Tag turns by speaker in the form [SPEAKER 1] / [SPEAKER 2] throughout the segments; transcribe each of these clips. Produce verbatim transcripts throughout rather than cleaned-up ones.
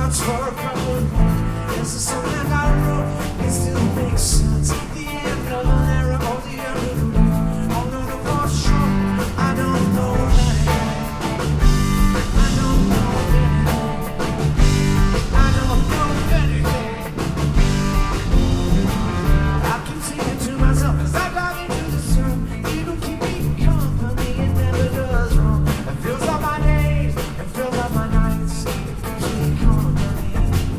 [SPEAKER 1] much for a couple of more. There's a song that I wrote, it still makes sense. The end of an era or the end of the week. Oh no, no, for sure, I don't know anything. I don't know anything. I don't know anything. I keep singing to myself as I dive into the sun. It'll keep me company, it never does wrong. It fills up my days, it fills up my nights. It keeps me company.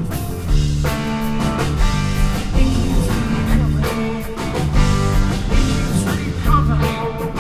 [SPEAKER 1] It keeps me company. It keeps me company.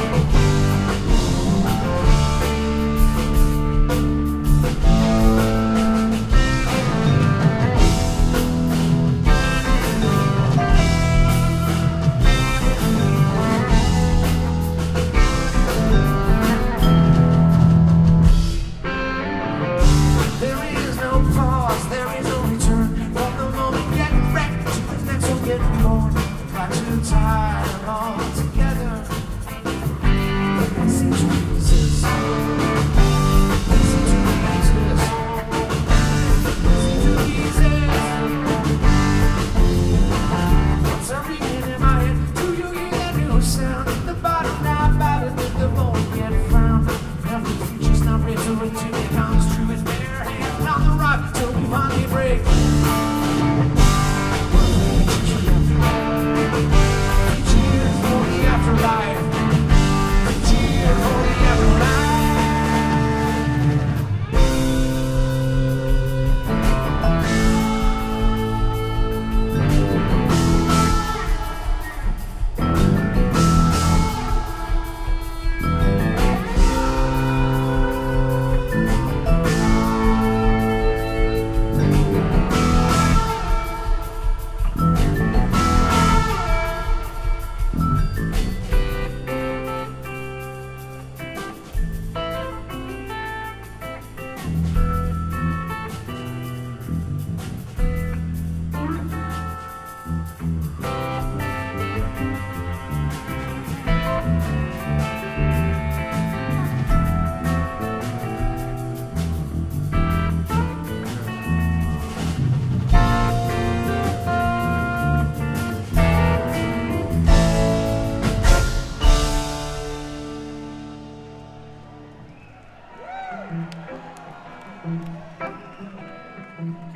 [SPEAKER 1] There is no pause, there is no return. From the moment getting wrecked to the next one getting born. Got too tired of all together. Listen to Jesus. Listen to Jesus. Listen to Jesus. What's up ringing in my head? Do you hear that new sound? The bottom now better than the moment get frowned. Now the future's not written until it comes true. It's bare hands on the rock till we finally break. Cheers for the afterlife. Cheers for the afterlife.
[SPEAKER 2] Thank you.